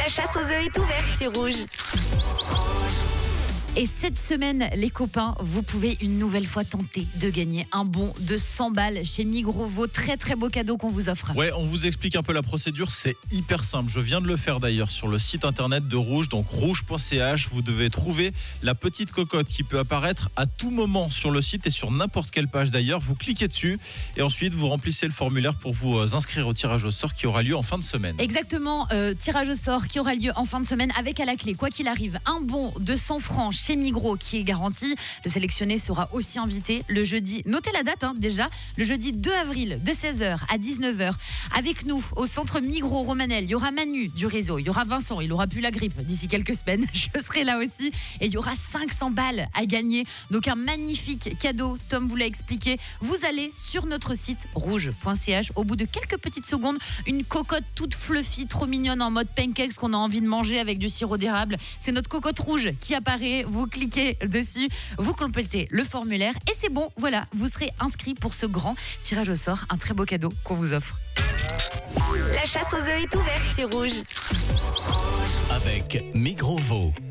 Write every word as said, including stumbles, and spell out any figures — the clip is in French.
La chasse aux œufs est ouverte sur Rouge. Et cette semaine, les copains, vous pouvez une nouvelle fois tenter de gagner un bon de cent balles chez Migrovo. Très très beau cadeau qu'on vous offre. Ouais, on vous explique un peu la procédure, c'est hyper simple. Je viens de le faire d'ailleurs sur le site internet de Rouge, donc rouge point c h. Vous devez trouver la petite cocotte qui peut apparaître à tout moment sur le site et sur n'importe quelle page d'ailleurs. Vous cliquez dessus et ensuite vous remplissez le formulaire pour vous inscrire au tirage au sort qui aura lieu en fin de semaine. Exactement, euh, tirage au sort qui aura lieu en fin de semaine avec à la clé, quoi qu'il arrive, un bon de cent francs chez Migros qui est garanti. Le sélectionné sera aussi invité le jeudi, notez la date hein, déjà, le jeudi deux avril de seize heures à dix-neuf heures. Avec nous au centre Migros Romanel, il y aura Manu du réseau, il y aura Vincent, il aura plus la grippe d'ici quelques semaines, je serai là aussi et il y aura cinq cents balles à gagner. Donc un magnifique cadeau, Tom vous l'a expliqué. Vous allez sur notre site rouge point c h, au bout de quelques petites secondes, une cocotte toute fluffy, trop mignonne en mode pancakes qu'on a envie de manger avec du sirop d'érable. C'est notre cocotte rouge qui apparaît, vous cliquez dessus, vous complétez le formulaire et c'est bon, voilà, vous serez inscrit pour ce grand tirage au sort, un très beau cadeau qu'on vous offre. La chasse aux œufs est ouverte sur Rouge. Avec Migrovo.